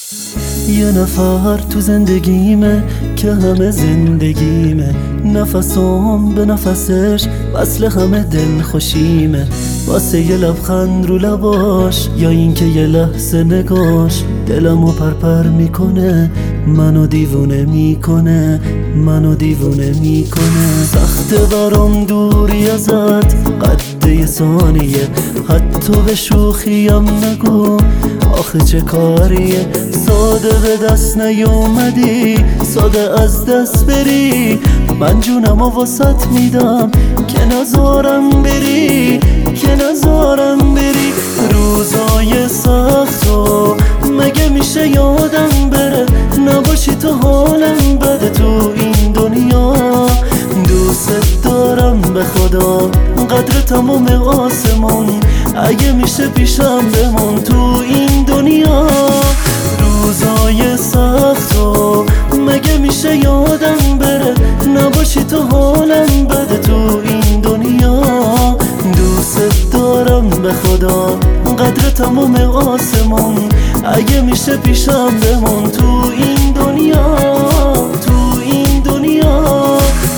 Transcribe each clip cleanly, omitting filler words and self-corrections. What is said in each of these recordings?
یه نفر تو زندگیمه که همه زندگیمه، نفسم به نفسش وصل همه دل خوشیمه. واسه یه لبخند رو لباش یا اینکه یه لحظه نگاش دلمو پرپر میکنه، منو دیوونه میکنه، منو دیوونه میکنه. سخته برام دوری ازت قد یه ثانیه، حتی به شوخیم نگو آخه چه کاریه. ساده به دست نیومدی، ساده از دست بری، من جونمو واسط میدم که نذارم بری، که نذارم بری. روزای سختو مگه میشه یادم بره، نباشی تو حالم بده تو این دنیا. دوست دارم به خدا قدر تمام آسمون، اگه میشه پیشم بمون تو این دنیا. روزای سختو مگه میشه یادم بره، نباشی تو حالم بده تو این دنیا. دوست دارم به خدا قدر تمام آسمون، اگه میشه پیشم بمون تو این دنیا، تو این دنیا.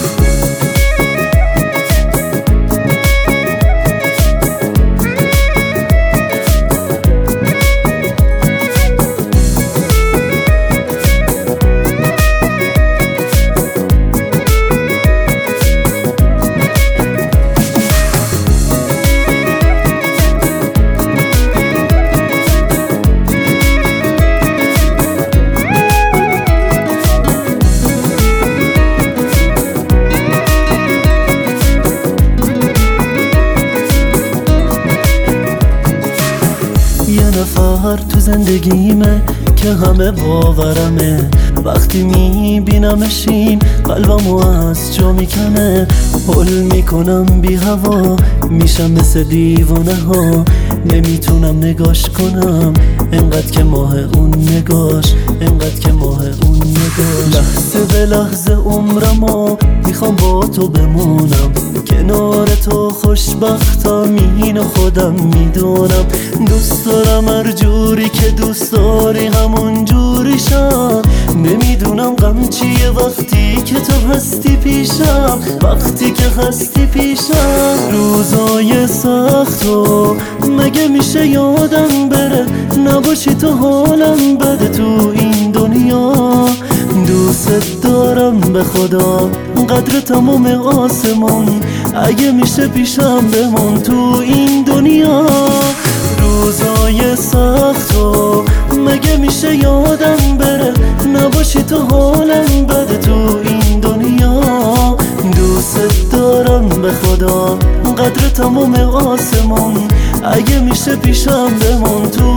نفر تو زندگیمه که همه باورمه، وقتی میبینمشین قلبمو از جا میکنه. حل میکنم بی هوا، میشم مثل دیوانه ها، نمیتونم نگاش کنم انقدر که ماه اون نگاش، انقدر که ماه اون نگاش. لحظه به لحظه عمرمو میخوام با تو بمونم، کنار تو خوشبختم اینو خودم میدونم. دوست دارم هر جوری که دوست داری همون جوریشم، نمیدونم غم چیه وقتی که تو هستی پیشم، وقتی که هستی پیشم. روزای سختو مگه میشه یادم بره، نباشی تو حالم بده تو این دنیا. دوست دارم به خدا قدر تمام آسمون، اگه میشه پیشم بمون تو این دنیا. روزای سختو مگه میشه یادم بره، نباشی تو حالم بده تو این دنیا. دوست دارم به خدا قدر تمام آسمون، اگه میشه پیشم بمون تو